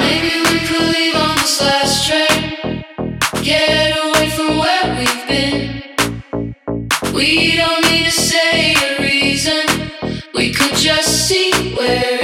Maybe we could leave on this last train. Get away from where we've been. We don't need to say a reason. We could just see where